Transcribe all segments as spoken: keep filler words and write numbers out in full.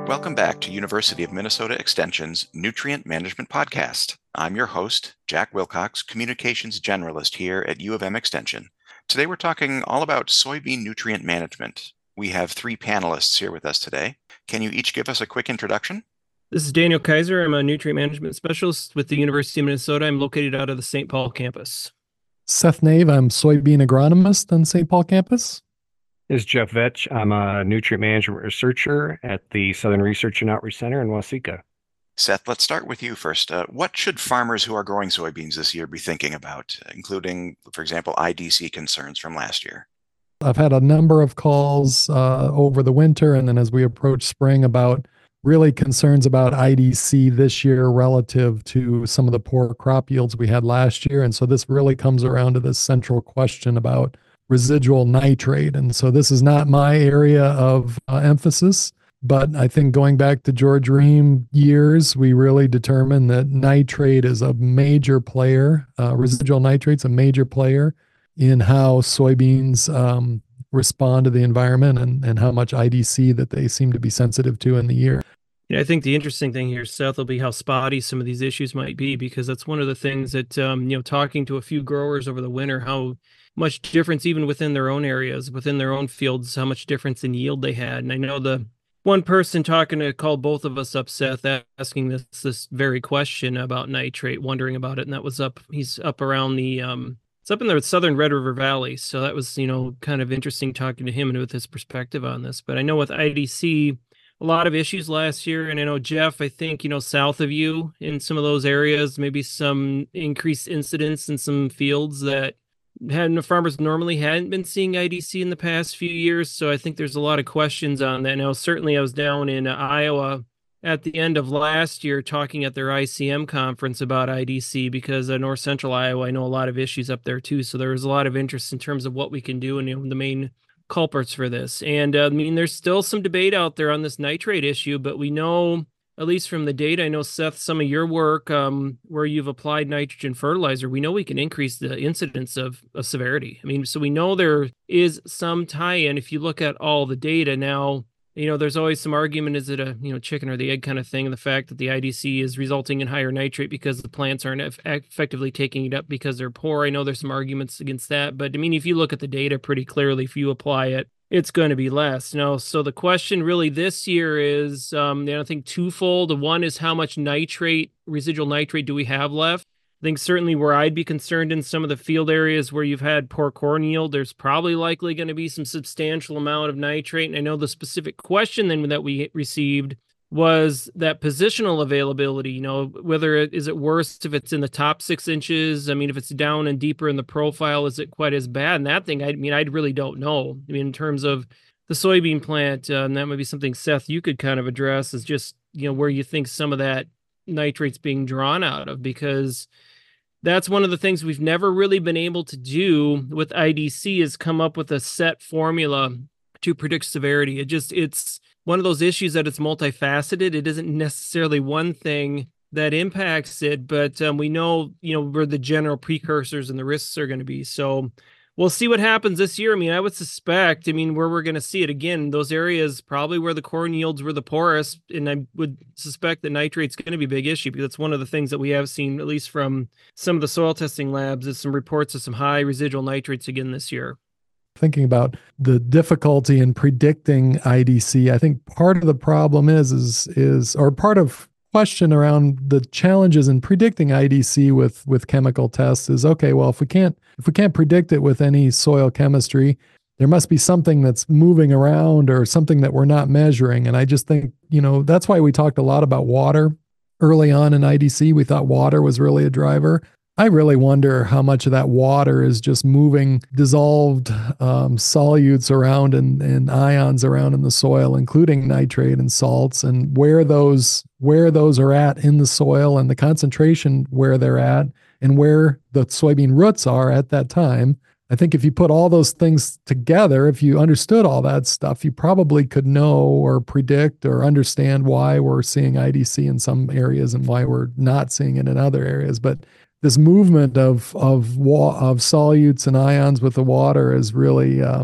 Welcome back to University of Minnesota Extension's Nutrient Management Podcast. I'm your host, Jack Wilcox, Communications Generalist here at U of M Extension. Today we're talking all about soybean nutrient management. We have three panelists here with us today. Can you each give us a quick introduction? This is Daniel Kaiser. I'm a nutrient management specialist with the University of Minnesota. I'm located out of the Saint Paul campus. Seth Nave, I'm soybean agronomist on Saint Paul campus. This is Jeff Vetch. I'm a nutrient management researcher at the Southern Research and Outreach Center in Waseca. Seth, let's start with you first. Uh, what should farmers who are growing soybeans this year be thinking about, including, for example, I D C concerns from last year? I've had a number of calls uh, over the winter and then as we approach spring about really concerns about I D C this year relative to some of the poor crop yields we had last year. And so this really comes around to this central question about residual nitrate. And so this is not my area of uh, emphasis, but I think going back to George Ream years, we really determined that nitrate is a major player, uh, residual nitrate's a major player in how soybeans um, respond to the environment and, and how much I D C that they seem to be sensitive to in the year. Yeah, I think the interesting thing here, Seth, will be how spotty some of these issues might be, because that's one of the things that, um, you know, talking to a few growers over the winter, how much difference even within their own areas, within their own fields, how much difference in yield they had. And I know the one person talking to called both of us up, Seth, asking this this very question about nitrate, wondering about it. And that was up, he's up around the, um, it's up in the southern Red River Valley. So that was, you know, kind of interesting talking to him and with his perspective on this. But I know with I D C, a lot of issues last year. And I know, Jeff, I think, you know, south of you in some of those areas, maybe some increased incidents in some fields that hadn't farmers normally hadn't been seeing I D C in the past few years. So I think there's a lot of questions on that. Now, certainly I was down in uh, Iowa at the end of last year talking at their I C M conference about I D C, because uh, north central Iowa, I know a lot of issues up there too. So there was a lot of interest in terms of what we can do and, you know, the main culprits for this. And uh, I mean, there's still some debate out there on this nitrate issue, but we know, at least from the data, I know, Seth, some of your work um, where you've applied nitrogen fertilizer, we know we can increase the incidence of, of severity. I mean, so we know there is some tie-in if you look at all the data. Now, you know, there's always some argument, is it a, you know, chicken or the egg kind of thing, and the fact that the I D C is resulting in higher nitrate because the plants aren't eff- effectively taking it up because they're poor. I know there's some arguments against that, but I mean, if you look at the data pretty clearly, if you apply it, it's going to be less. You know, so the question really this year is, um, I think twofold. One is how much nitrate, residual nitrate do we have left? I think certainly where I'd be concerned in some of the field areas where you've had poor corn yield, there's probably likely going to be some substantial amount of nitrate. And I know the specific question then that we received was that positional availability, you know, whether it is it worse if it's in the top six inches? I mean, if it's down and deeper in the profile, is it quite as bad? And that thing, I mean, I really don't know. I mean, in terms of the soybean plant, uh, and that might be something, Seth, you could kind of address, is just, you know, where you think some of that nitrate's being drawn out of, because that's one of the things we've never really been able to do with I D C, is come up with a set formula to predict severity. It just, it's one of those issues that it's multifaceted. It isn't necessarily one thing that impacts it, but um, we know, you know, where the general precursors and the risks are going to be. So we'll see what happens this year. I mean, I would suspect, I mean, where we're going to see it again, those areas probably where the corn yields were the poorest. And I would suspect that nitrate's going to be a big issue, because that's one of the things that we have seen, at least from some of the soil testing labs, is some reports of some high residual nitrates again this year. Thinking about the difficulty in predicting I D C, I think part of the problem is, is, is, or part of question around the challenges in predicting I D C with, with chemical tests is, okay, well, if we can't, if we can't predict it with any soil chemistry, there must be something that's moving around or something that we're not measuring. And I just think, you know, that's why we talked a lot about water early on in I D C. We thought water was really a driver. I really wonder how much of that water is just moving dissolved um, solutes around and, and ions around in the soil, including nitrate and salts, and where those where those are at in the soil and the concentration where they're at and where the soybean roots are at that time. I think if you put all those things together, if you understood all that stuff, you probably could know or predict or understand why we're seeing I D C in some areas and why we're not seeing it in other areas. But this movement of of wa- of solutes and ions with the water is really um,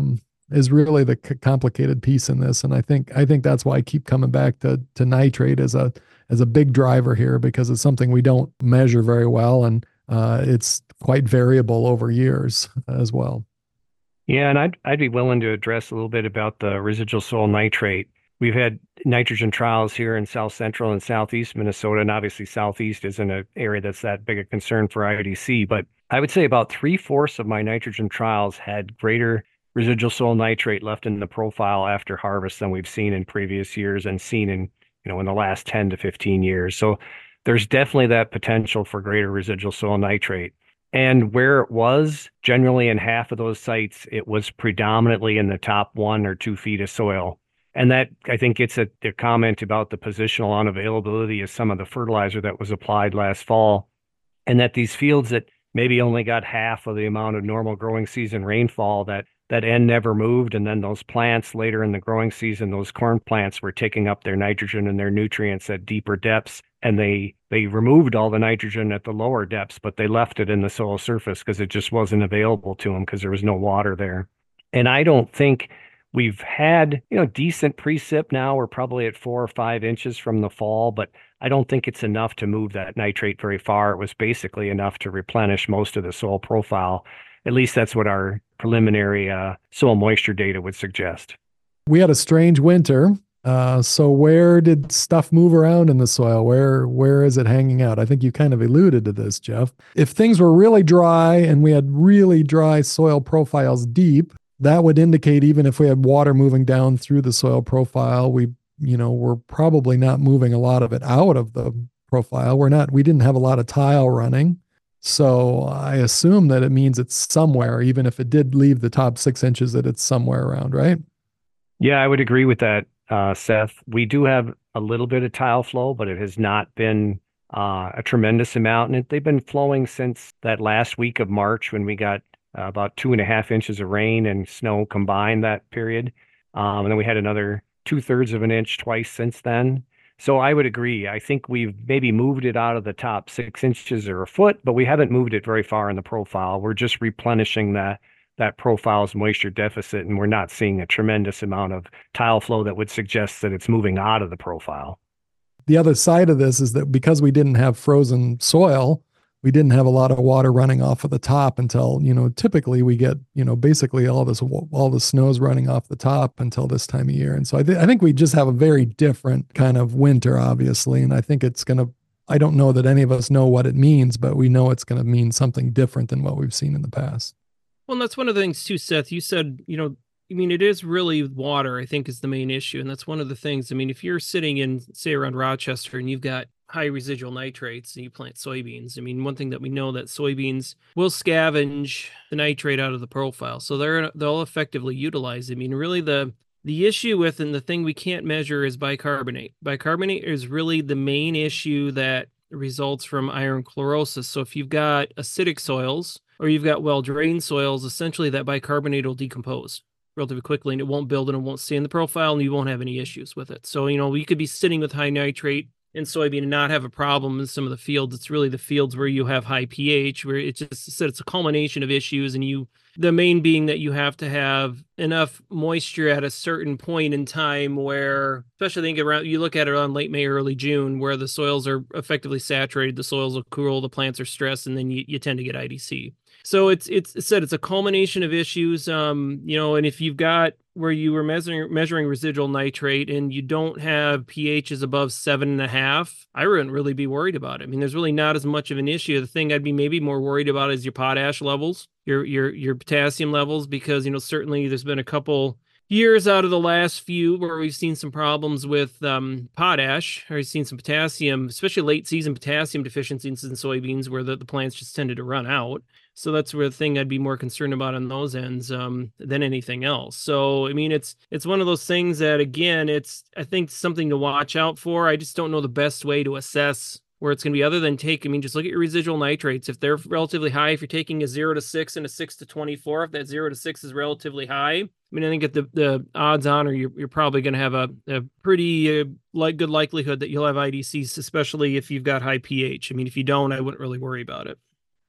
is really the c- complicated piece in this. And I think I think that's why I keep coming back to to nitrate as a as a big driver here, because it's something we don't measure very well, and uh, it's quite variable over years as well. Yeah, and I'd I'd be willing to address a little bit about the residual soil nitrate. We've had nitrogen trials here in South Central and Southeast Minnesota, and obviously Southeast isn't an area that's that big a concern for I D C, but I would say about three-fourths of my nitrogen trials had greater residual soil nitrate left in the profile after harvest than we've seen in previous years and seen in, you know, in the last ten to fifteen years. So there's definitely that potential for greater residual soil nitrate. And where it was, generally in half of those sites, it was predominantly in the top one or two feet of soil. And that, I think, gets at the comment about the positional unavailability of some of the fertilizer that was applied last fall, and that these fields that maybe only got half of the amount of normal growing season rainfall, that that end never moved. And then those plants later in the growing season, those corn plants were taking up their nitrogen and their nutrients at deeper depths. And they they removed all the nitrogen at the lower depths, but they left it in the soil surface because it just wasn't available to them because there was no water there. And I don't think we've had, you know, decent precip now. We're probably at four or five inches from the fall, but I don't think it's enough to move that nitrate very far. It was basically enough to replenish most of the soil profile. At least that's what our preliminary uh, soil moisture data would suggest. We had a strange winter. Uh, so where did stuff move around in the soil? Where where is it hanging out? I think you kind of alluded to this, Jeff. If things were really dry and we had really dry soil profiles deep, that would indicate even if we had water moving down through the soil profile, we, you know, we're probably not moving a lot of it out of the profile. We're not, we didn't have a lot of tile running. So I assume that it means it's somewhere, even if it did leave the top six inches, that it's somewhere around, right? Yeah, I would agree with that, uh, Seth. We do have a little bit of tile flow, but it has not been uh, a tremendous amount. And it, they've been flowing since that last week of March when we got uh, about two and a half inches of rain and snow combined that period. Um, and then we had another two thirds of an inch twice since then. So I would agree. I think we've maybe moved it out of the top six inches or a foot, but we haven't moved it very far in the profile. We're just replenishing that that profile's moisture deficit, and we're not seeing a tremendous amount of tile flow that would suggest that it's moving out of the profile. The other side of this is that because we didn't have frozen soil, we didn't have a lot of water running off of the top until, you know, typically we get, you know, basically all this, all the snow's running off the top until this time of year. And so I, th- I think we just have a very different kind of winter, obviously. And I think it's going to, I don't know that any of us know what it means, but we know it's going to mean something different than what we've seen in the past. Well, and that's one of the things too, Seth. You said, you know, I mean, it is really water, I think, is the main issue. And that's one of the things. I mean, if you're sitting in, say, around Rochester and you've got high residual nitrates and you plant soybeans, I mean, one thing that we know that soybeans will scavenge the nitrate out of the profile. So they're, they'll effectively utilize it. I mean, really the, the issue with, and the thing we can't measure is bicarbonate. Bicarbonate is really the main issue that results from iron chlorosis. So if you've got acidic soils or you've got well-drained soils, essentially that bicarbonate will decompose relatively quickly and it won't build and it won't stay in the profile and you won't have any issues with it. So, you know, you could be sitting with high nitrate in soybean and not have a problem in some of the fields. It's really the fields where you have high pH, where it's just said it's a culmination of issues. And you, the main being that you have to have enough moisture at a certain point in time where, especially I think around, you look at it on late May, early June, where the soils are effectively saturated, the soils are cool, the plants are stressed, and then you, you tend to get I D C. So it's it's it said it's a culmination of issues, um, you know, and if you've got where you were measuring measuring residual nitrate and you don't have pHs above seven and a half, I wouldn't really be worried about it. I mean, there's really not as much of an issue. The thing I'd be maybe more worried about is your potash levels, your your your potassium levels, because, you know, certainly there's been a couple years out of the last few where we've seen some problems with um, potash, or we've seen some potassium, especially late season potassium deficiencies in soybeans where the, the plants just tended to run out. So that's where the thing I'd be more concerned about on those ends um, than anything else. So, I mean, it's it's one of those things that, again, it's, I think, something to watch out for. I just don't know the best way to assess where it's going to be other than take, I mean, just look at your residual nitrates. If they're relatively high, if you're taking a zero to six and a six to twenty-four, if that zero to six is relatively high, I mean, I think at the, the odds on, or you're, you're probably going to have a, a pretty uh, like good likelihood that you'll have I D Cs, especially if you've got high pH. I mean, if you don't, I wouldn't really worry about it.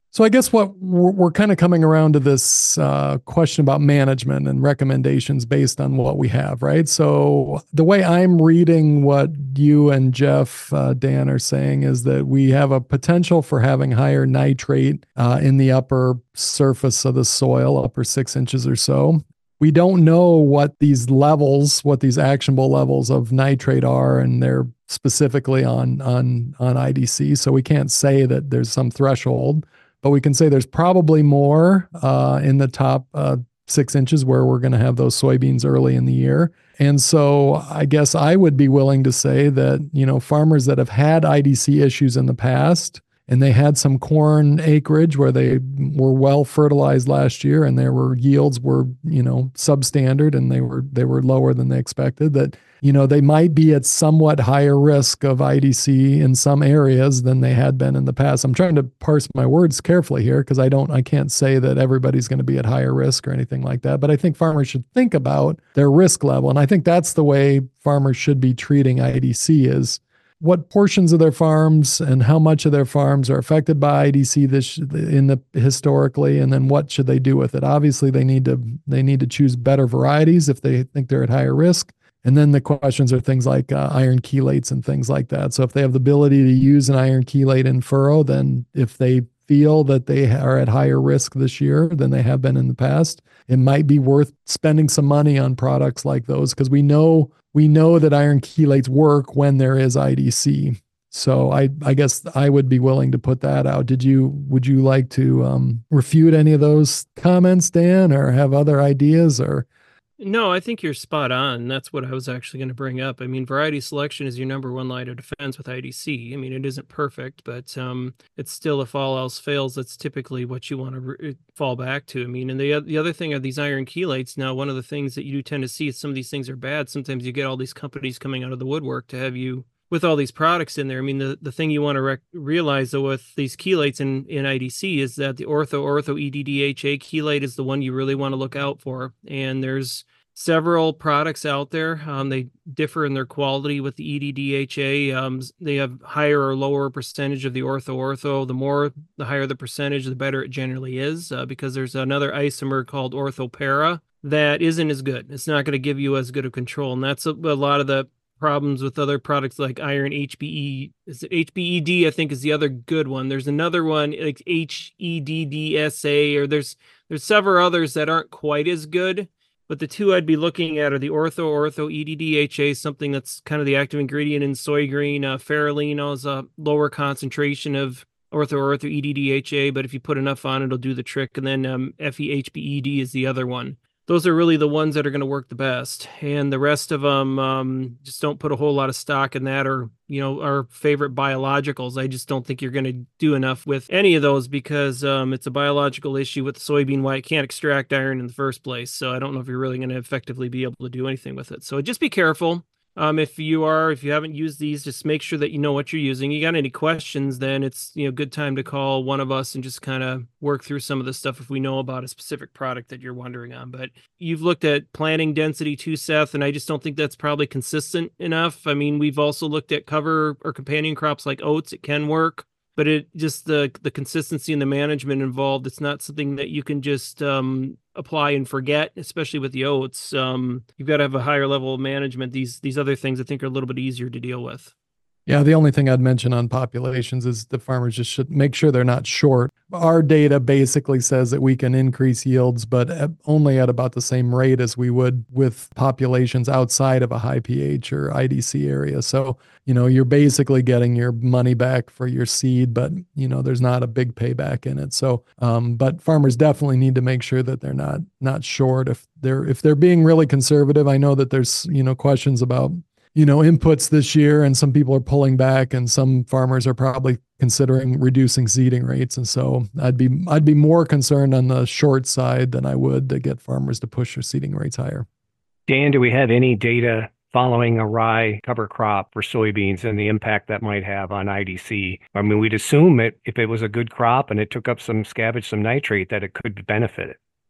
So I guess what we're, we're kind of coming around to this uh, question about management and recommendations based on what we have, right? So the way I'm reading what you and Jeff, uh, Dan are saying is that we have a potential for having higher nitrate uh, in the upper surface of the soil, upper six inches or so. We don't know what these levels, what these actionable levels of nitrate are, and they're specifically on on on I D C. So we can't say that there's some threshold. But we can say there's probably more uh, in the top uh, six inches where we're going to have those soybeans early in the year. And so I guess I would be willing to say that, you know, farmers that have had I D C issues in the past, and they had some corn acreage where they were well fertilized last year and their were yields were, you know, substandard and they were they were lower than they expected, that, you know, they might be at somewhat higher risk of I D C in some areas than they had been in the past. I'm trying to parse my words carefully here because I don't I can't say that everybody's going to be at higher risk or anything like that, but I think farmers should think about their risk level. And I think that's the way farmers should be treating I D C, is what portions of their farms and how much of their farms are affected by I D C this in the historically, and then what should they do with it? Obviously, they need to they need to choose better varieties if they think they're at higher risk. And then the questions are things like uh, iron chelates and things like that. So if they have the ability to use an iron chelate in furrow, then if they feel that they are at higher risk this year than they have been in the past, it might be worth spending some money on products like those, because we know we know that iron chelates work when there is I D C. So I I guess I would be willing to put that out. Did you would you like to um, refute any of those comments, Dan, or have other ideas? Or No, I think you're spot on. That's what I was actually going to bring up. I mean, variety selection is your number one line of defense with I D C. I mean, it isn't perfect, but um, it's still, if all else fails, that's typically what you want to re- fall back to. I mean, and the the other thing are these iron chelates. Now, one of the things that you do tend to see is some of these things are bad. Sometimes you get all these companies coming out of the woodwork to have you with all these products in there. I mean, the, the thing you want to rec- realize, though, with these chelates in, in I D C is that the ortho ortho E D D H A chelate is the one you really want to look out for. And there's several products out there. Um, they differ in their quality with the E D D H A. Um, they have higher or lower percentage of the ortho ortho. The more, the higher the percentage, the better it generally is, uh, because there's another isomer called orthopara that isn't as good. It's not going to give you as good a control. And that's a, a lot of the problems with other products like iron H B E. Is it H B E D, I think, is the other good one. There's another one like H E D D S A, or there's there's several others that aren't quite as good. But the two I'd be looking at are the ortho ortho E D D H A, something that's kind of the active ingredient in soy green. Uh, Farolino is a lower concentration of ortho ortho E D D H A, but if you put enough on, it'll do the trick. And then um, F E H B E D is the other one. Those are really the ones that are going to work the best. And the rest of them, um, just don't put a whole lot of stock in that, or, you know, our favorite biologicals. I just don't think you're going to do enough with any of those, because um, it's a biological issue with the soybean, why it can't extract iron in the first place. So I don't know if you're really going to effectively be able to do anything with it. So just be careful. Um, if you are, if you haven't used these, just make sure that you know what you're using. You got any questions, then it's, you know, good time to call one of us and just kind of work through some of the stuff if we know about a specific product that you're wondering on. But you've looked at planting density too, Seth, and I just don't think that's probably consistent enough. I mean, we've also looked at cover or companion crops like oats. It can work, but it just the the consistency and the management involved. It's not something that you can just um, apply and forget, especially with the oats. Um, you've got to have a higher level of management. These these other things I think are a little bit easier to deal with. Yeah, the only thing I'd mention on populations is the farmers just should make sure they're not short. Our data basically says that we can increase yields, but at, only at about the same rate as we would with populations outside of a high pH or I D C area. So, you know, you're basically getting your money back for your seed, but, you know, there's not a big payback in it. So, um, but farmers definitely need to make sure that they're not not short. If they're if they're being really conservative, I know that there's, you know, questions about, you know, inputs this year, and some people are pulling back, and some farmers are probably considering reducing seeding rates. And so I'd be I'd be more concerned on the short side than I would to get farmers to push their seeding rates higher. Dan, do we have any data following a rye cover crop for soybeans and the impact that might have on I D C? I mean, we'd assume it if it was a good crop and it took up some scavenge, some nitrate, that it could benefit it.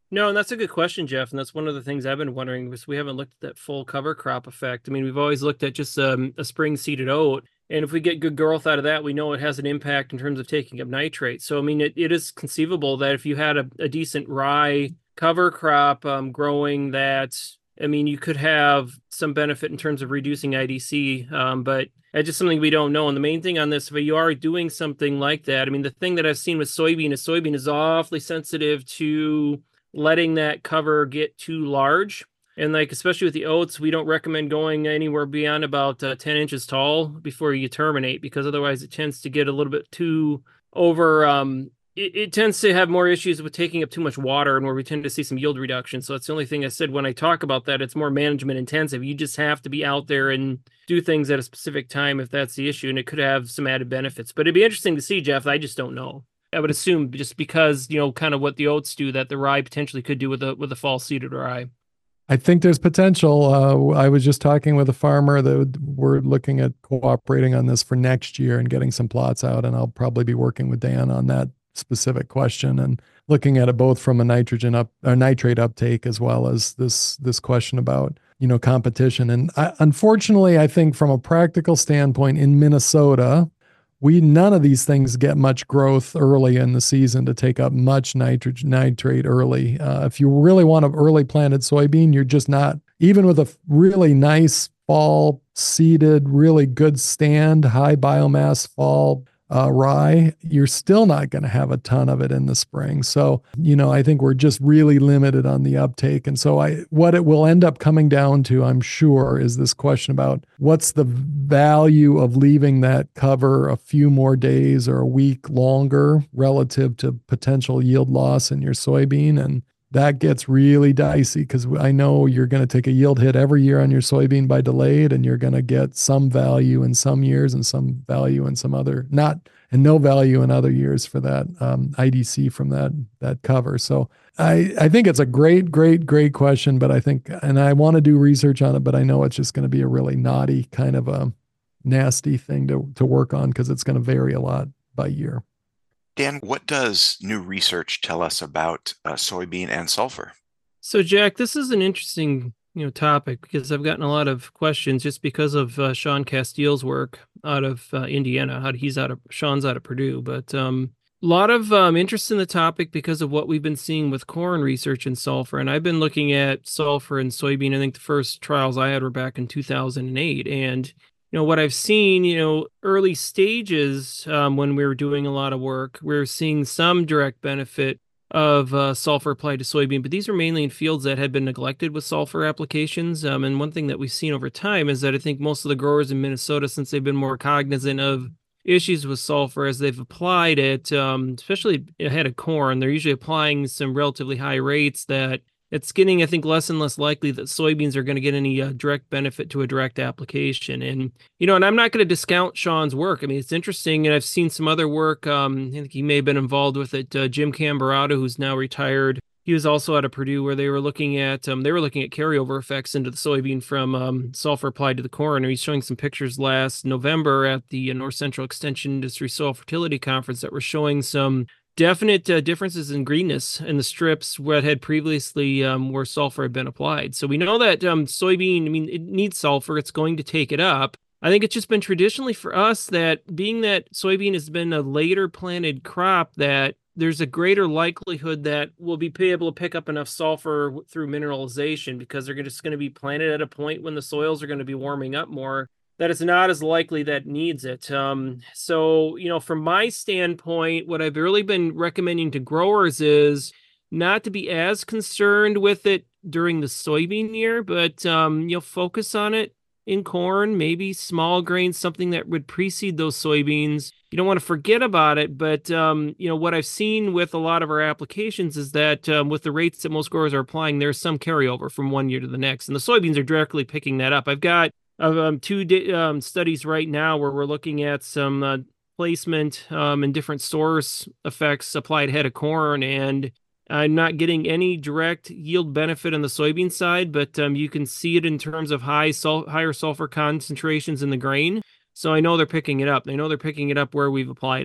No, and that's a good question, Jeff. And that's one of the things I've been wondering because we haven't looked at that full cover crop effect. I mean, we've always looked at just um, a spring seeded oat. And if we get good growth out of that, we know it has an impact in terms of taking up nitrate. So, I mean, it, it is conceivable that if you had a, a decent rye cover crop um, growing that, I mean, you could have some benefit in terms of reducing I D C, um, but it's just something we don't know. And the main thing on this, if you are doing something like that, I mean, the thing that I've seen with soybean is soybean is awfully sensitive to letting that cover get too large. And like, especially with the oats, we don't recommend going anywhere beyond about uh, ten inches tall before you terminate, because otherwise it tends to get a little bit too over. Um, it, it tends to have more issues with taking up too much water, and where we tend to see some yield reduction. So that's the only thing I said when I talk about that. It's more management intensive. You just have to be out there and do things at a specific time if that's the issue, and it could have some added benefits. But it'd be interesting to see, Jeff. I just don't know. I would assume just because, you know, kind of what the oats do that the rye potentially could do with a with a fall seeded rye. I think there's potential. Uh, I was just talking with a farmer that we're looking at cooperating on this for next year and getting some plots out, and I'll probably be working with Dan on that specific question and looking at it both from a nitrogen up or nitrate uptake as well as this this question about, you know, competition. And I, unfortunately, I think from a practical standpoint in Minnesota, we none of these things get much growth early in the season to take up much nitrogen nitrate early. Uh, if you really want an early planted soybean, you're just not, even with a really nice fall seeded, really good stand, high biomass fall uh, rye, you're still not going to have a ton of it in the spring. So, you know, I think we're just really limited on the uptake. And so I, what it will end up coming down to, I'm sure, is this question about what's the value of leaving that cover a few more days or a week longer relative to potential yield loss in your soybean. And that gets really dicey because I know you're going to take a yield hit every year on your soybean by delayed, and you're going to get some value in some years and some value in some other, not, and no value in other years for that um, I D C from that that cover. So I, I think it's a great, great, great question, but I think, and I want to do research on it, but I know it's just going to be a really naughty kind of a nasty thing to, to work on because it's going to vary a lot by year. Dan, what does new research tell us about uh, soybean and sulfur? So, Jack, this is an interesting, you know, topic because I've gotten a lot of questions just because of uh, Sean Castile's work out of uh, Indiana. How he's out of Sean's out of Purdue, but um, a lot of um, interest in the topic because of what we've been seeing with corn research and sulfur. And I've been looking at sulfur and soybean. I think the first trials I had were back in two thousand eight, and you know, what I've seen, you know, early stages um, when we were doing a lot of work, we we're seeing some direct benefit of uh, sulfur applied to soybean, but these are mainly in fields that had been neglected with sulfur applications. Um, and one thing that we've seen over time is that I think most of the growers in Minnesota, since they've been more cognizant of issues with sulfur as they've applied it, um, especially ahead of corn, they're usually applying some relatively high rates that it's getting, I think, less and less likely that soybeans are going to get any uh, direct benefit to a direct application. And, you know, and I'm not going to discount Sean's work. I mean, it's interesting. And I've seen some other work. Um, I think he may have been involved with it. Uh, Jim Camberado, who's now retired. He was also out of Purdue where they were looking at, um, they were looking at carryover effects into the soybean from um, sulfur applied to the corn. And he's showing some pictures last November at the North Central Extension Industry Soil Fertility Conference that were showing some definite uh, differences in greenness in the strips where it had previously um, where sulfur had been applied. So we know that um, soybean, I mean, it needs sulfur. It's going to take it up. I think it's just been traditionally for us that being that soybean has been a later planted crop, that there's a greater likelihood that we'll be able to pick up enough sulfur through mineralization because they're just going to be planted at a point when the soils are going to be warming up more, that it's not as likely that needs it. Um, so, you know, from my standpoint, what I've really been recommending to growers is not to be as concerned with it during the soybean year, but, um, you know, focus on it in corn, maybe small grains, something that would precede those soybeans. You don't want to forget about it, but, um, you know, what I've seen with a lot of our applications is that um, with the rates that most growers are applying, there's some carryover from one year to the next, and the soybeans are directly picking that up. I've got um, two di- um, studies right now where we're looking at some uh, placement um, and different source effects applied ahead of corn, and I'm not getting any direct yield benefit on the soybean side, but um, you can see it in terms of high sul- higher sulfur concentrations in the grain. So I know they're picking it up. They know they're picking it up where we've applied it.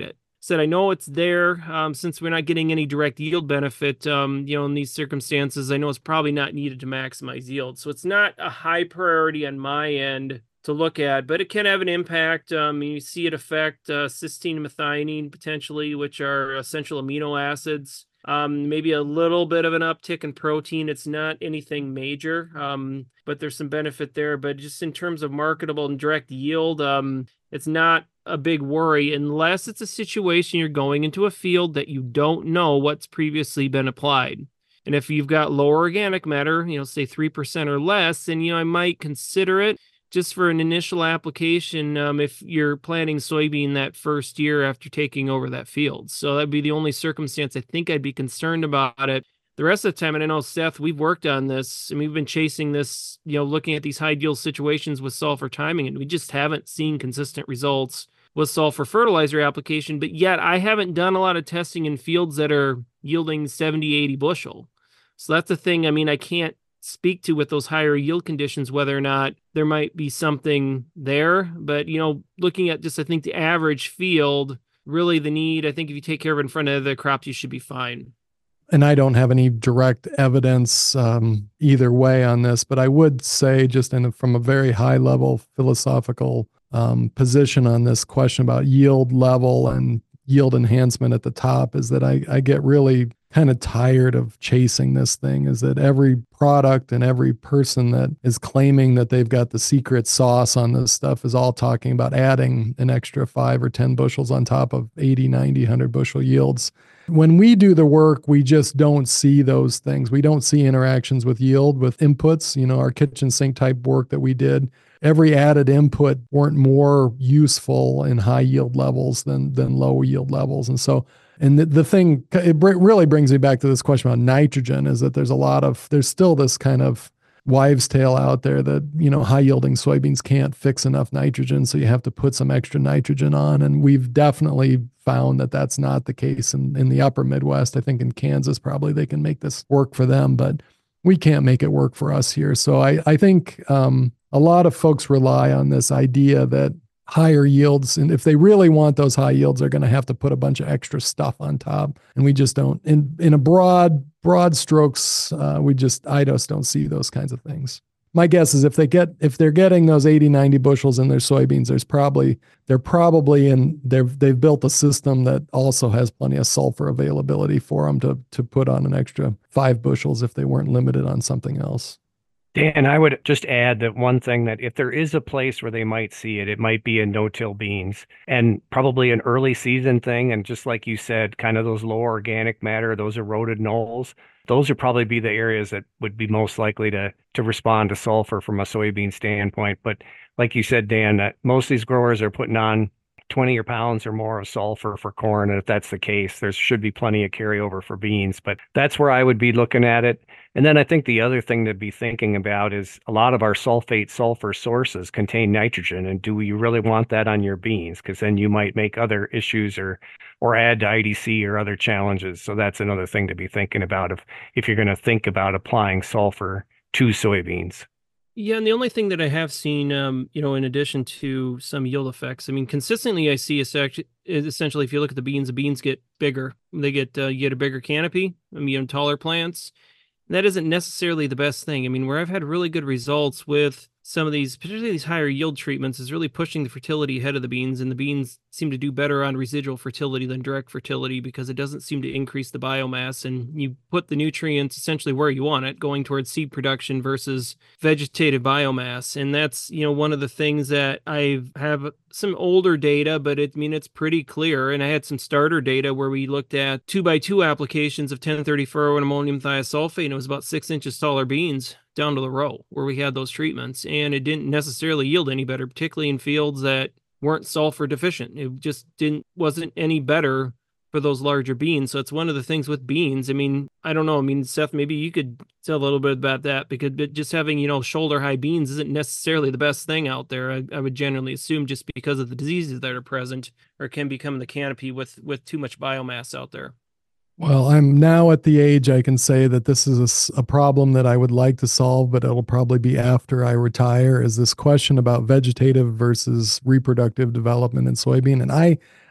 said, I know it's there. Um, since we're not getting any direct yield benefit, um, you know, in these circumstances, I know it's probably not needed to maximize yield. So it's not a high priority on my end to look at, but it can have an impact. Um, you see it affect uh, cysteine and methionine potentially, which are essential amino acids. Um, maybe a little bit of an uptick in protein. It's not anything major, um, but there's some benefit there. But just in terms of marketable and direct yield, um, it's not a big worry unless it's a situation you're going into a field that you don't know what's previously been applied. And if you've got lower organic matter, you know, say three percent or less, then, you know, I might consider it just for an initial application um, if you're planting soybean that first year after taking over that field. So that'd be the only circumstance I think I'd be concerned about it. The rest of the time, and I know, Seth, we've worked on this, and we've been chasing this, you know, looking at these high yield situations with sulfur timing, and we just haven't seen consistent results with sulfur fertilizer application. But yet I haven't done a lot of testing in fields that are yielding seventy, eighty bushel. So that's the thing. I mean, I can't speak to with those higher yield conditions whether or not there might be something there. But, you know, looking at just, I think, the average field, really the need, I think if you take care of it in front of the crops, you should be fine. And I don't have any direct evidence um, either way on this, but I would say, just in a, from a very high level philosophical um, position on this question about yield level and yield enhancement at the top, is that I, I get really kind of tired of chasing this thing. Is that every product and every person that is claiming that they've got the secret sauce on this stuff is all talking about adding an extra five or ten bushels on top of eighty, ninety, one hundred bushel yields. When we do the work, we just don't see those things. We don't see interactions with yield, with inputs. You know, our kitchen sink type work that we did, every added input weren't more useful in high yield levels than than low yield levels. And so, and the, the thing, it br- really brings me back to this question about nitrogen, is that there's a lot of, there's still this kind of wives' tale out there that, you know, high yielding soybeans can't fix enough nitrogen, so you have to put some extra nitrogen on. And we've definitely found that that's not the case in, in the upper Midwest. I think in Kansas, probably they can make this work for them, but we can't make it work for us here. So I, I think um, a lot of folks rely on this idea that higher yields, and if they really want those high yields, they're going to have to put a bunch of extra stuff on top. And we just don't, in, in a broad, broad strokes, uh, we just, I just don't see those kinds of things. My guess is if they get, if they're getting those eighty, ninety bushels in their soybeans, there's probably, they're probably in, they've, they've built a system that also has plenty of sulfur availability for them to, to put on an extra five bushels if they weren't limited on something else. Dan, I would just add that one thing, that if there is a place where they might see it, it might be in no-till beans, and probably an early season thing. And just like you said, kind of those low organic matter, those eroded knolls, those would probably be the areas that would be most likely to to respond to sulfur from a soybean standpoint. But like you said, Dan, that most of these growers are putting on twenty or pounds or more of sulfur for corn. And if that's the case, there should be plenty of carryover for beans. But that's where I would be looking at it. And then I think the other thing to be thinking about is a lot of our sulfate sulfur sources contain nitrogen. And do you really want that on your beans? Because then you might make other issues or or add to I D C or other challenges. So that's another thing to be thinking about if, if you're going to think about applying sulfur to soybeans. Yeah, and the only thing that I have seen, um, you know, in addition to some yield effects, I mean, consistently I see is actually, is essentially, if you look at the beans, the beans get bigger. They get, uh, you get a bigger canopy, I mean, you know, taller plants. That isn't necessarily the best thing. I mean, where I've had really good results with some of these, particularly these higher yield treatments, is really pushing the fertility ahead of the beans, and the beans seem to do better on residual fertility than direct fertility because it doesn't seem to increase the biomass, and you put the nutrients essentially where you want it, going towards seed production versus vegetative biomass. And that's, you know, one of the things that I have some older data, but it, I mean, it's pretty clear. And I had some starter data where we looked at two by two applications of ten thirty-four and ammonium thiosulfate, and it was about six inches taller beans down to the row where we had those treatments, and it didn't necessarily yield any better, particularly in fields that weren't sulfur deficient. It just didn't, wasn't any better for those larger beans. So it's one of the things with beans. I mean, I don't know. I mean, Seth, maybe you could tell a little bit about that, because just having, you know, shoulder high beans isn't necessarily the best thing out there. I, I would generally assume, just because of the diseases that are present or can become in the canopy with, with too much biomass out there. Well, I'm now at the age I can say that this is a, a problem that I would like to solve, but it'll probably be after I retire, is this question about vegetative versus reproductive development in soybean. And I,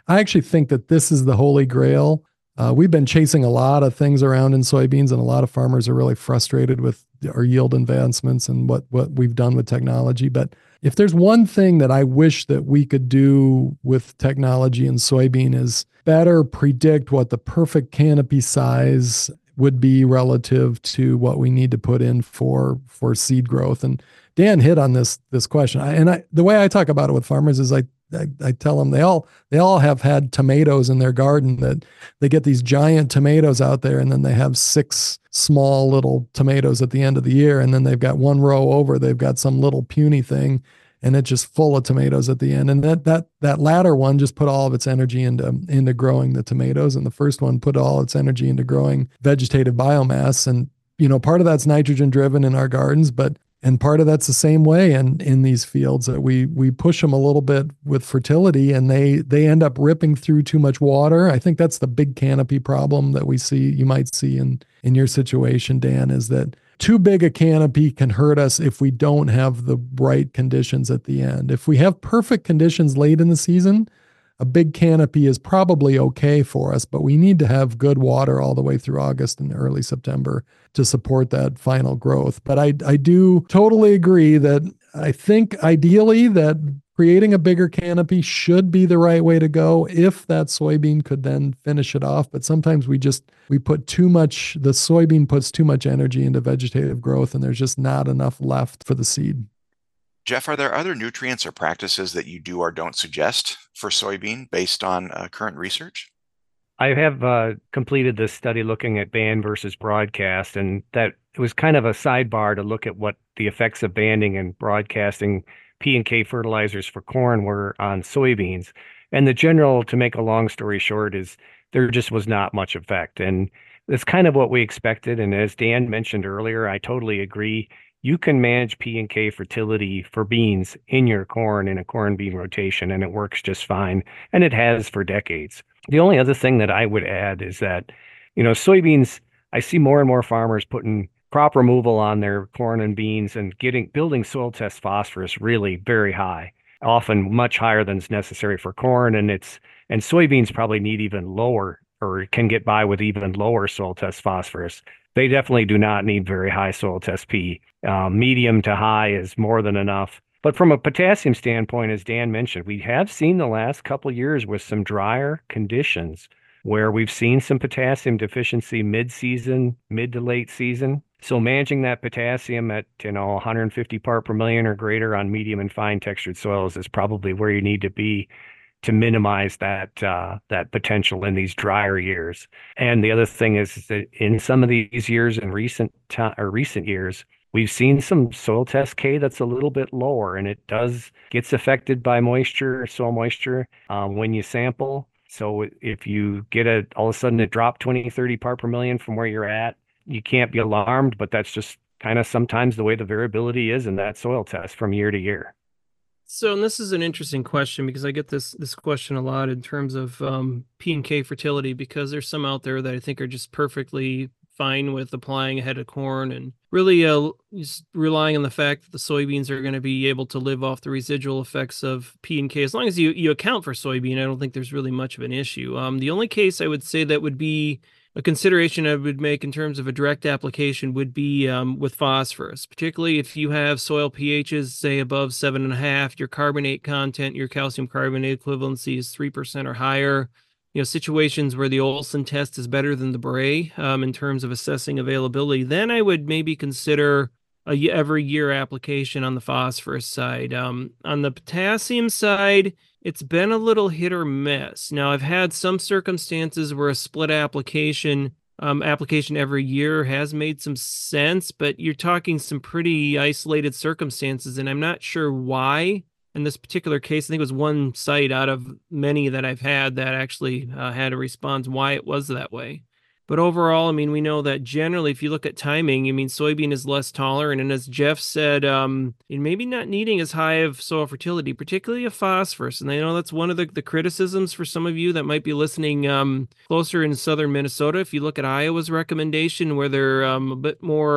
I actually think that this is the holy grail. Uh, we've been chasing a lot of things around in soybeans, and a lot of farmers are really frustrated with our yield advancements and what, what we've done with technology. But if there's one thing that I wish that we could do with technology in soybean is better predict what the perfect canopy size would be relative to what we need to put in for for seed growth. And Dan hit on this this question. I, and I, the way I talk about it with farmers is I, I I tell them they all they all have had tomatoes in their garden, that they get these giant tomatoes out there, and then they have six small little tomatoes at the end of the year, and then they've got one row over, they've got some little puny thing, and it's just full of tomatoes at the end. And that that that latter one just put all of its energy into into growing the tomatoes, and the first one put all its energy into growing vegetative biomass. And you know, part of that's nitrogen driven in our gardens, but and part of that's the same way in in these fields, that we we push them a little bit with fertility, and they they end up ripping through too much water. I think that's the big canopy problem that we see. You might see in in your situation, Dan, is that too big a canopy can hurt us if we don't have the right conditions at the end. If we have perfect conditions late in the season, a big canopy is probably okay for us, but we need to have good water all the way through August and early September to support that final growth. But I, I do totally agree that I think ideally that creating a bigger canopy should be the right way to go if that soybean could then finish it off. But sometimes we just, we put too much, the soybean puts too much energy into vegetative growth, and there's just not enough left for the seed. Jeff, are there other nutrients or practices that you do or don't suggest for soybean based on uh, current research? I have uh, completed this study looking at band versus broadcast, and that it was kind of a sidebar to look at what the effects of banding and broadcasting P and K fertilizers for corn were on soybeans. And the general, to make a long story short, is there just was not much effect. And that's kind of what we expected. And as Dan mentioned earlier, I totally agree. You can manage P and K fertility for beans in your corn in a corn bean rotation, and it works just fine. And it has for decades. The only other thing that I would add is that, you know, soybeans, I see more and more farmers putting crop removal on their corn and beans and getting building soil test phosphorus really very high, often much higher than is necessary for corn. And it's and soybeans probably need even lower, or can get by with even lower soil test phosphorus. They definitely do not need very high soil test P. Uh, medium to high is more than enough. But from a potassium standpoint, as Dan mentioned, we have seen the last couple of years with some drier conditions where we've seen some potassium deficiency mid-season, mid to late season. So managing that potassium at, you know, one hundred fifty part per million or greater on medium and fine textured soils is probably where you need to be to minimize that uh, that potential in these drier years. And the other thing is that in some of these years, in recent time or recent years, we've seen some soil test K that's a little bit lower, and it does gets affected by moisture, soil moisture um, when you sample. So if you get a all of a sudden it dropped twenty, thirty part per million from where you're at, you can't be alarmed, but that's just kind of sometimes the way the variability is in that soil test from year to year. So, and this is an interesting question because I get this this question a lot in terms of um, P and K fertility, because there's some out there that I think are just perfectly fine with applying ahead of corn and really uh, just relying on the fact that the soybeans are going to be able to live off the residual effects of P and K. As long as you, you account for soybean, I don't think there's really much of an issue. Um, the only case I would say that would be a consideration I would make in terms of a direct application would be um, with phosphorus, particularly if you have soil pHs, say above seven and a half, your carbonate content, your calcium carbonate equivalency is three percent or higher. You know, situations where the Olsen test is better than the Bray um, in terms of assessing availability, then I would maybe consider a every year application on the phosphorus side. Um, on the potassium side, it's been a little hit or miss. Now, I've had some circumstances where a split application um, application every year has made some sense, but you're talking some pretty isolated circumstances, and I'm not sure why. In this particular case, I think it was one site out of many that I've had that actually uh, had a response why it was that way. But overall, I mean, we know that generally, if you look at timing, I mean, soybean is less tolerant. And as Jeff said, um, it maybe not needing as high of soil fertility, particularly of phosphorus. And I know that's one of the, the criticisms for some of you that might be listening um, closer in southern Minnesota. If you look at Iowa's recommendation, where they're um, a bit more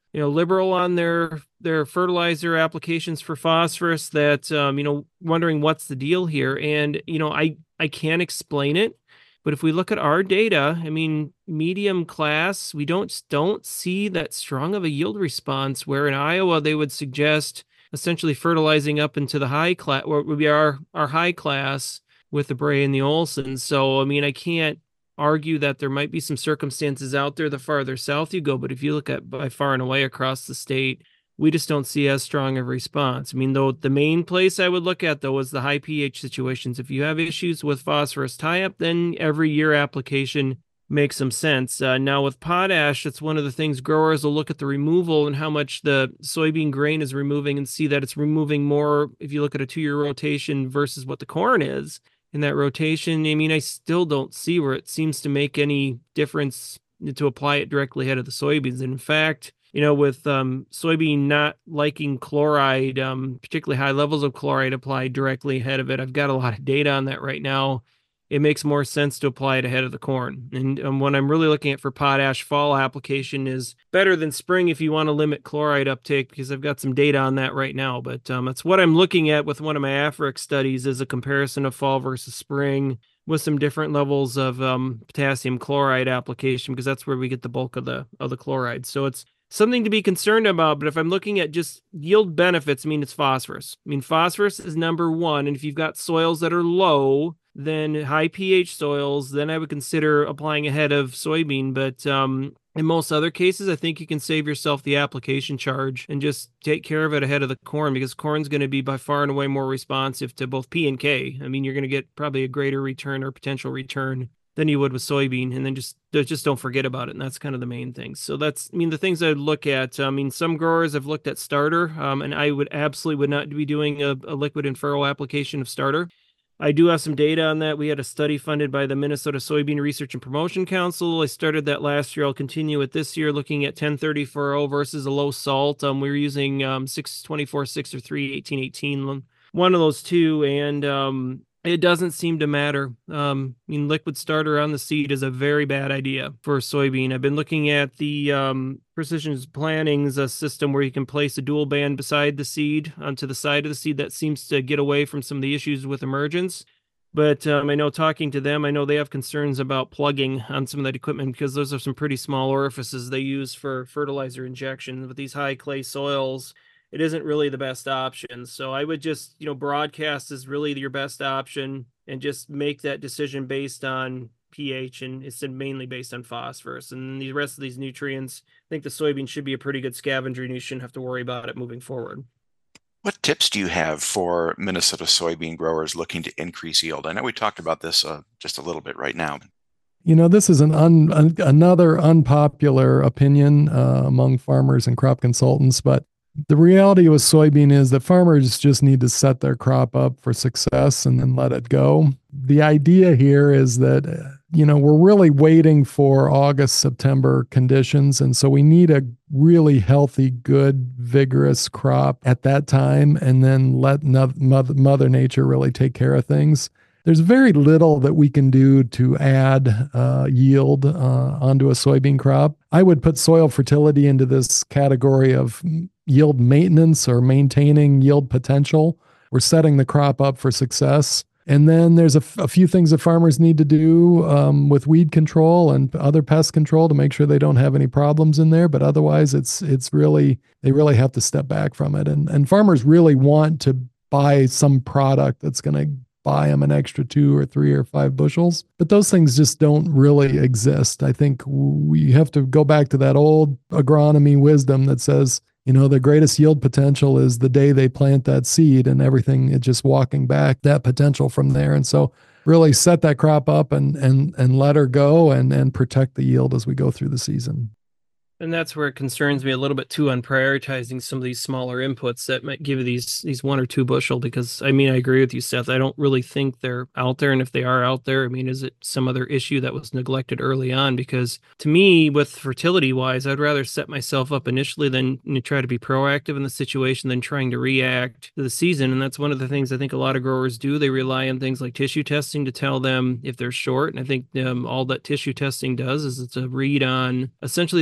you know, liberal on their their fertilizer applications for phosphorus, that um, you know, wondering what's the deal here. And you know, I I can't explain it, but if we look at our data, I mean, medium class, we don't don't see that strong of a yield response. Where in Iowa they would suggest essentially fertilizing up into the high class, what would be our our high class with the Bray and the Olsen. So I mean, I can't argue that there might be some circumstances out there the farther south you go, but if you look at by far and away across the state, we just don't see as strong of a response. I mean, though, the main place I would look at, though, is the high pH situations. If you have issues with phosphorus tie-up, then every year application makes some sense. Uh, now, with potash, it's one of the things growers will look at the removal and how much the soybean grain is removing and see that it's removing more if you look at a two-year rotation versus what the corn is in that rotation. I mean, I still don't see where it seems to make any difference to apply it directly ahead of the soybeans. And in fact, you know, with um, soybean not liking chloride, um, particularly high levels of chloride applied directly ahead of it, I've got a lot of data on that right now. It makes more sense to apply it ahead of the corn. And um, what I'm really looking at for potash fall application is better than spring if you want to limit chloride uptake, because I've got some data on that right now. But um, that's what I'm looking at with one of my Afric studies, is a comparison of fall versus spring with some different levels of um, potassium chloride application, because that's where we get the bulk of the of the chloride. So it's something to be concerned about. But if I'm looking at just yield benefits, I mean, it's phosphorus. I mean, phosphorus is number one. And if you've got soils that are low, then high pH soils, then I would consider applying ahead of soybean. But um, in most other cases, I think you can save yourself the application charge and just take care of it ahead of the corn, because corn's going to be by far and away more responsive to both P and K. I mean, you're going to get probably a greater return or potential return than you would with soybean. And then just just don't forget about it. And that's kind of the main thing. So that's, I mean, the things I'd look at. I mean, some growers have looked at starter, um, and I would absolutely would not be doing a, a liquid and furrow application of starter. I do have some data on that. We had a study funded by the Minnesota Soybean Research and Promotion Council. I started that last year. I'll continue it this year, looking at ten thirty furrow versus a low salt. Um, we were using um, six twenty-four six or three eighteen eighteen, one of those two, and um, it doesn't seem to matter. Um, I mean, liquid starter on the seed is a very bad idea for soybean. I've been looking at the um, Precision Planning's a system where you can place a dual band beside the seed onto the side of the seed. That seems to get away from some of the issues with emergence. But um, I know, talking to them, I know they have concerns about plugging on some of that equipment, because those are some pretty small orifices they use for fertilizer injection. With these high clay soils, it isn't really the best option. So I would just, you know, broadcast is really your best option, and just make that decision based on pH, and it's mainly based on phosphorus. And the rest of these nutrients, I think the soybean should be a pretty good scavenger, and you shouldn't have to worry about it moving forward. What tips do you have for Minnesota soybean growers looking to increase yield? I know we talked about this uh, just a little bit right now. You know, this is an un, un, another unpopular opinion uh, among farmers and crop consultants, but the reality with soybean is that farmers just need to set their crop up for success and then let it go. The idea here is that, you know, we're really waiting for August, September conditions. And so we need a really healthy, good, vigorous crop at that time, and then let no- mother, mother Nature really take care of things. There's very little that we can do to add uh, yield uh, onto a soybean crop. I would put soil fertility into this category of yield maintenance, or maintaining yield potential. We're setting the crop up for success. And then there's a, f- a few things that farmers need to do um, with weed control and other pest control to make sure they don't have any problems in there. But otherwise, it's it's really, they really have to step back from it. And, and farmers really want to buy some product that's going to buy them an extra two or three or five bushels. But those things just don't really exist. I think we have to go back to that old agronomy wisdom that says, you know, the greatest yield potential is the day they plant that seed, and everything is just walking back that potential from there. And so really set that crop up and and and let her go, and and protect the yield as we go through the season. And that's where it concerns me a little bit too, on prioritizing some of these smaller inputs that might give you these these one or two bushel. Because I mean, I agree with you, Seth. I don't really think they're out there. And if they are out there, I mean, is it some other issue that was neglected early on? Because to me, with fertility wise, I'd rather set myself up initially than, you know, try to be proactive in the situation than trying to react to the season. And that's one of the things I think a lot of growers do. They rely on things like tissue testing to tell them if they're short. And I think um, all that tissue testing does is it's a read on essentially the nutrient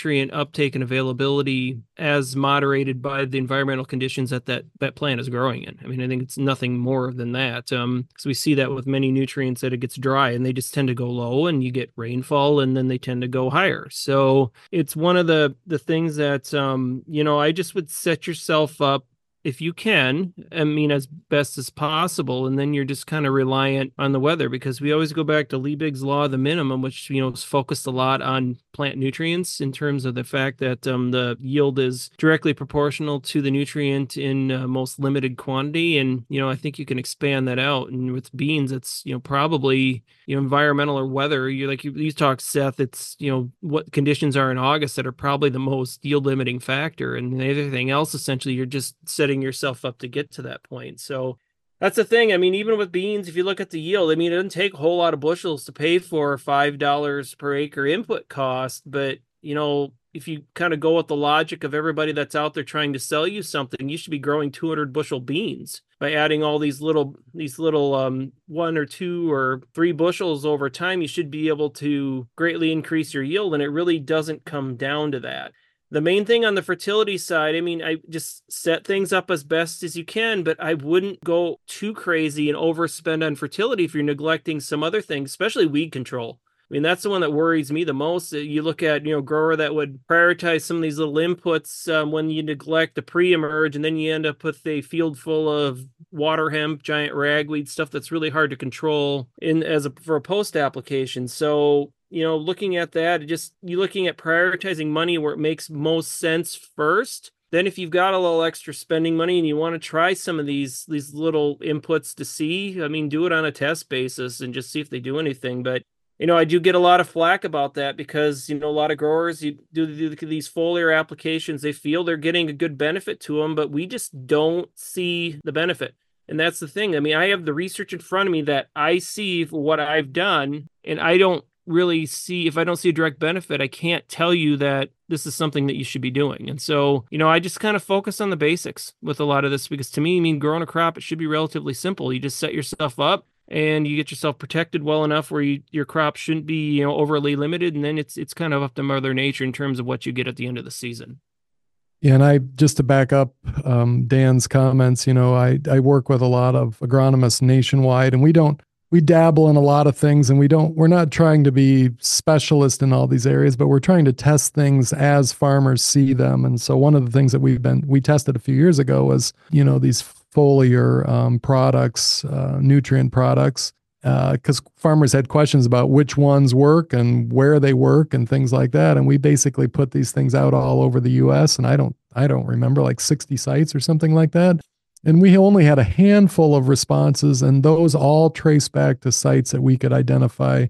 nutrient uptake and availability as moderated by the environmental conditions that that, that plant is growing in. I mean, I think it's nothing more than that. Um, because we see that with many nutrients that it gets dry and they just tend to go low, and you get rainfall and then they tend to go higher. So it's one of the, the things that, um, you know, I just would set yourself up, if you can, I mean, as best as possible, and then you're just kind of reliant on the weather, because we always go back to Liebig's law of the minimum, which, you know, is focused a lot on plant nutrients in terms of the fact that um, the yield is directly proportional to the nutrient in uh, most limited quantity. And, you know, I think you can expand that out. And with beans, it's, you know, probably, you know, environmental or weather. You like you, you talked, Seth, it's, you know, what conditions are in August that are probably the most yield limiting factor. And everything else, essentially, you're just setting yourself up to get to that point. So that's the thing. I mean, even with beans, if you look at the yield, I mean, it doesn't take a whole lot of bushels to pay for five dollars per acre input cost. But, you know, if you kind of go with the logic of everybody that's out there trying to sell you something, you should be growing two hundred bushel beans by adding all these little, these little um, one or two or three bushels over time. You should be able to greatly increase your yield. And it really doesn't come down to that. The main thing on the fertility side, I mean, I just set things up as best as you can, but I wouldn't go too crazy and overspend on fertility if you're neglecting some other things, especially weed control. I mean, that's the one that worries me the most. You look at, you know, grower that would prioritize some of these little inputs um, when you neglect the pre-emerge, and then you end up with a field full of water hemp, giant ragweed, stuff that's really hard to control in as a for a post application. So, you know, looking at that, just you looking at prioritizing money where it makes most sense first. Then if you've got a little extra spending money and you want to try some of these these little inputs to see, I mean, do it on a test basis and just see if they do anything. But, you know, I do get a lot of flack about that because, you know, a lot of growers, you do, do these foliar applications, they feel they're getting a good benefit to them, but we just don't see the benefit. And that's the thing. I mean, I have the research in front of me that I see for what I've done, and I don't really see, if I don't see a direct benefit, I can't tell you that this is something that you should be doing. And so, you know, I just kind of focus on the basics with a lot of this, because to me, I mean, growing a crop, it should be relatively simple. You just set yourself up and you get yourself protected well enough where you, your crop shouldn't be, you know, overly limited. And then it's, it's kind of up to Mother Nature in terms of what you get at the end of the season. Yeah, and I, just to back up um, Dan's comments, you know, I, I work with a lot of agronomists nationwide, and we don't, we dabble in a lot of things, and we don't, we're not trying to be specialist in all these areas, but we're trying to test things as farmers see them. And so one of the things that we've been, we tested a few years ago was, you know, these foliar um, products, uh, nutrient products, because uh, farmers had questions about which ones work and where they work and things like that. And we basically put these things out all over the U S, and I don't, I don't remember, like sixty sites or something like that. And we only had a handful of responses, and those all trace back to sites that we could identify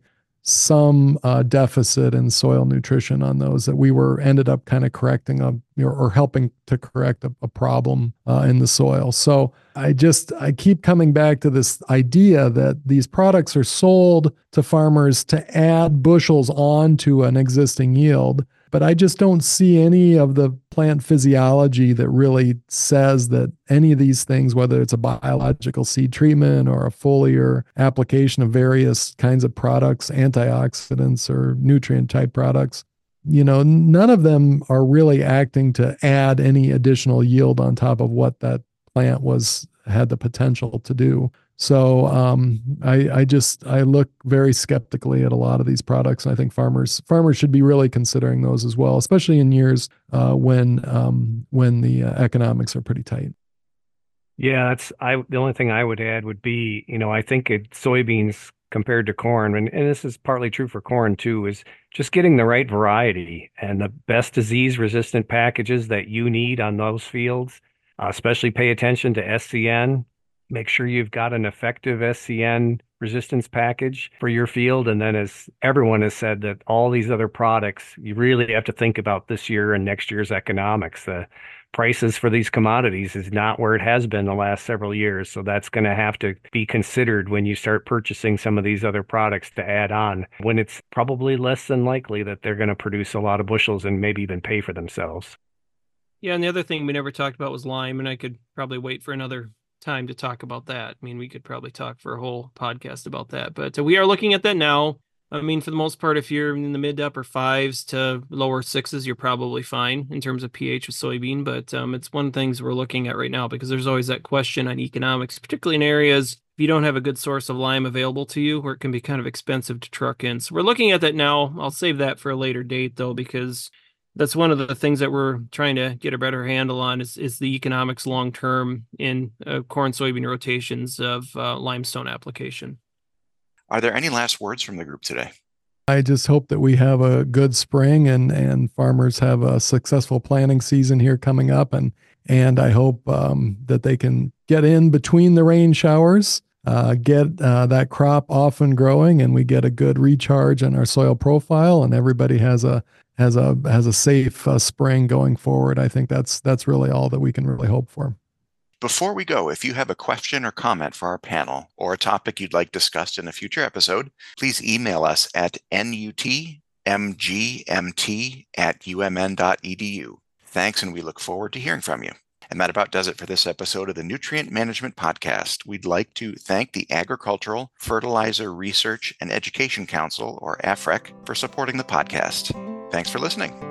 some uh, deficit in soil nutrition on those, that we were ended up kind of correcting a, or, or helping to correct a, a problem uh, in the soil. So I just, I keep coming back to this idea that these products are sold to farmers to add bushels onto an existing yield. But I just don't see any of the plant physiology that really says that any of these things, whether it's a biological seed treatment or a foliar application of various kinds of products, antioxidants or nutrient type products, you know, none of them are really acting to add any additional yield on top of what that plant was had the potential to do. So um, I, I just, I look very skeptically at a lot of these products. And I think farmers farmers should be really considering those as well, especially in years uh, when um, when the uh, economics are pretty tight. Yeah, that's I. The only thing I would add would be, you know, I think it, soybeans compared to corn, and, and this is partly true for corn too, is just getting the right variety and the best disease resistant packages that you need on those fields. Uh, especially pay attention to S C N. Make sure you've got an effective S C N resistance package for your field. And then, as everyone has said, that all these other products, you really have to think about this year and next year's economics. The prices for these commodities is not where it has been the last several years. So that's going to have to be considered when you start purchasing some of these other products to add on, when it's probably less than likely that they're going to produce a lot of bushels and maybe even pay for themselves. Yeah, and the other thing we never talked about was lime, and I could probably wait for another time to talk about that. I mean, we could probably talk for a whole podcast about that, but uh, we are looking at that now. I mean, for the most part, if you're in the mid to upper fives to lower sixes, you're probably fine in terms of pH with soybean. But um, it's one of the things we're looking at right now because there's always that question on economics, particularly in areas if you don't have a good source of lime available to you, where it can be kind of expensive to truck in. So we're looking at that now. I'll save that for a later date, though, because that's one of the things that we're trying to get a better handle on is, is the economics long term in uh, corn soybean rotations of uh, limestone application. Are there any last words from the group today? I just hope that we have a good spring and and farmers have a successful planting season here coming up, and and I hope um, that they can get in between the rain showers, uh, get uh, that crop off and growing, and we get a good recharge in our soil profile, and everybody has a has a has a safe uh, spring going forward. I think that's that's really all that we can really hope for. Before we go, if you have a question or comment for our panel or a topic you'd like discussed in a future episode, please email us at nutmgmt at umn.edu. Thanks, and we look forward to hearing from you. And that about does it for this episode of the Nutrient Management Podcast. We'd like to thank the Agricultural Fertilizer Research and Education Council, or A F R E C, for supporting the podcast. Thanks for listening.